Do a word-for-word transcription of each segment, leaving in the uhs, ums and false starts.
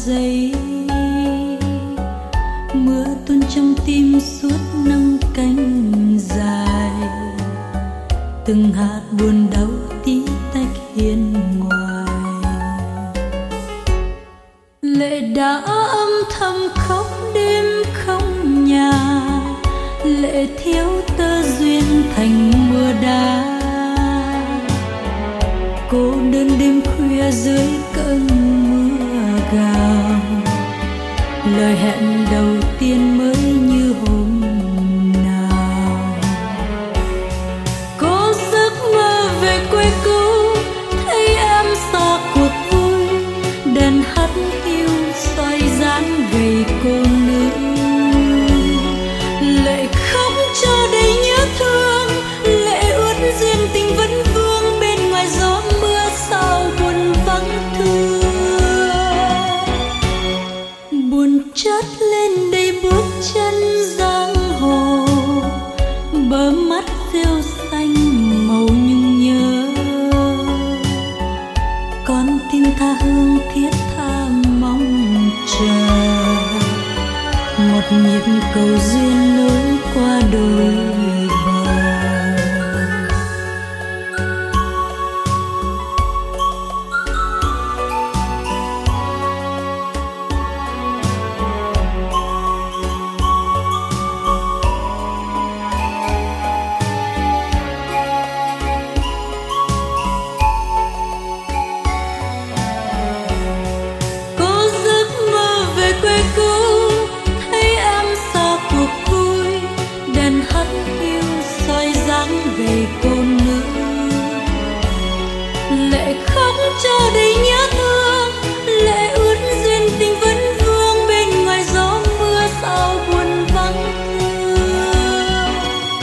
giây, mưa tuôn trong tim suốt năm cánh dài, từng hạt buồn đau tí tách hiên ngoài. Lệ đã âm thầm khóc đêm không nhà, lệ thiếu tơ duyên thành mưa đá. Cô đơn đêm khuya dưới cơn mưa gào, lời hẹn đầu tiên mới như hôm nào. Có giấc mơ về quê cũ, thấy em xa cuộc vui, đèn hắt hiu soi dáng gầy cô nữ. Lệ khóc cho đầy nhớ thương, lệ ướt duyên tình vẫn vương, bên ngoài gió mưa sao buồn vắng thương. Buồn chất lên đây bước chân giang hồ, bờ mắt rêu xanh màu nhung nhớ. Con tim tha hương thiết tha mong chờ, một nhịp cầu duyên nối qua đôi bờ. Có giấc mơ về quê cũ, thấy em xa cuộc vui, đèn hắt hiu soi dáng gầy cô nữ. Lệ khóc cho đầy nhớ thương, lệ ướt duyên tình vẫn vương, bên ngoài gió mưa sao buồn vắng thương.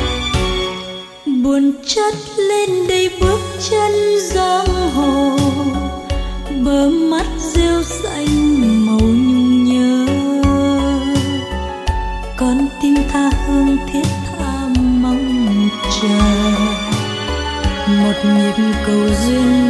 Buồn chất lên đây bước chân giang hồ, bờ mắt rêu xanh màu nhung nhớ. Con tim tha hương thiết tha mong chờ, một nhịp cầu duyên